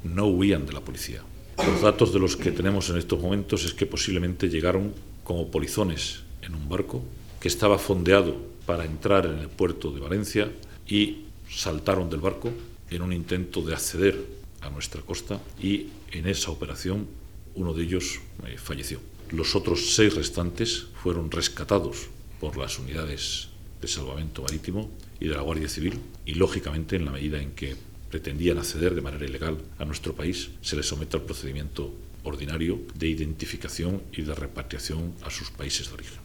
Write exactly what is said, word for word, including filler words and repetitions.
no huían de la policía. Los datos de los que tenemos en estos momentos es que posiblemente llegaron como polizones en un barco que estaba fondeado para entrar en el puerto de Valencia y saltaron del barco en un intento de acceder a nuestra costa y en esa operación uno de ellos eh, falleció. Los otros seis restantes fueron rescatados por las unidades de salvamento marítimo y de la Guardia Civil y, lógicamente, en la medida en que pretendían acceder de manera ilegal a nuestro país, se les somete al procedimiento ordinario de identificación y de repatriación a sus países de origen.